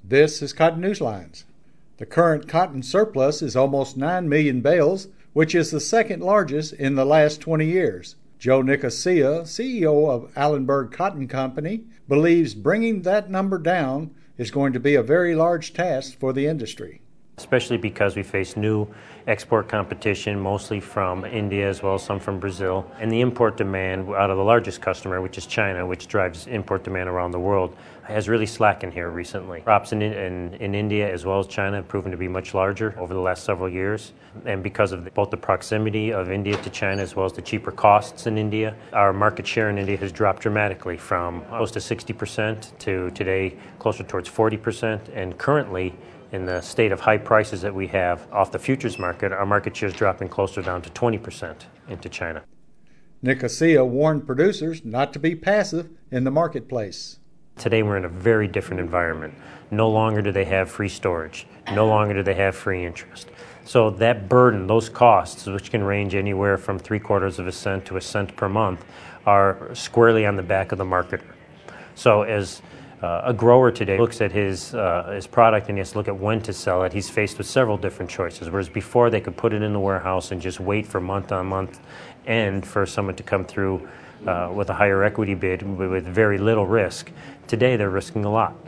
This is Cotton Newslines. The current cotton surplus is almost 9 million bales, which is the second largest in the last 20 years. Joe Nicosia, CEO of Allenberg Cotton Company, believes bringing that number down is going to be a very large task for the industry. Especially because we face new export competition, mostly from India as well as some from Brazil. And the import demand out of the largest customer, which is China, which drives import demand around the world, has really slackened here recently. Crops in India as well as China have proven to be much larger over the last several years. And because of both the proximity of India to China as well as the cheaper costs in India, our market share in India has dropped dramatically from close to 60% to today closer towards 40%. And currently, in the state of high prices that we have off the futures market, our market share is dropping closer down to 20% into China. Nicosia warned producers not to be passive in the marketplace. Today we're in a very different environment. No longer do they have free storage. No longer do they have free interest. So that burden, those costs, which can range anywhere from 3/4 cent to a cent per month, are squarely on the back of the marketer. So as a grower today looks at his product and he has to look at when to sell it, he's faced with several different choices. Whereas before they could put it in the warehouse and just wait for month on month and for someone to come through with a higher equity bid with very little risk. Today they're risking a lot.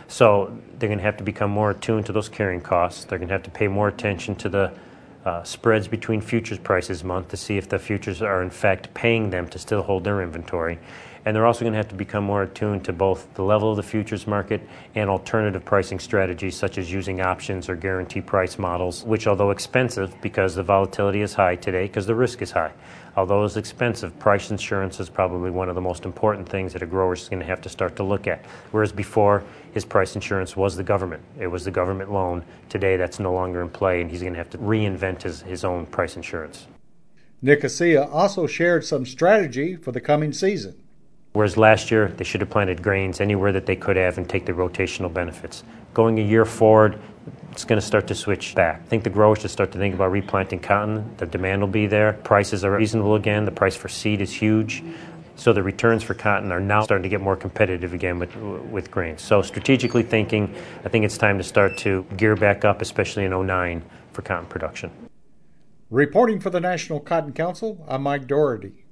So they're going to have to become more attuned to those carrying costs. They're going to have to pay more attention to the spreads between futures prices month to see if the futures are in fact paying them to still hold their inventory. And they're also going to have to become more attuned to both the level of the futures market and alternative pricing strategies such as using options or guarantee price models, which although expensive because the volatility is high today because the risk is high, although it's expensive, price insurance is probably one of the most important things that a grower is going to have to start to look at. Whereas before, his price insurance was the government. It was the government loan. Today, that's no longer in play, and he's going to have to reinvent his own price insurance. Nicosia also shared some strategy for the coming season. Whereas last year, they should have planted grains anywhere that they could have and take the rotational benefits. Going a year forward, it's going to start to switch back. I think the growers should start to think about replanting cotton. The demand will be there. Prices are reasonable again. The price for seed is huge. So the returns for cotton are now starting to get more competitive again with grains. So strategically thinking, I think it's time to start to gear back up, especially in 2009 for cotton production. Reporting for the National Cotton Council, I'm Mike Doherty.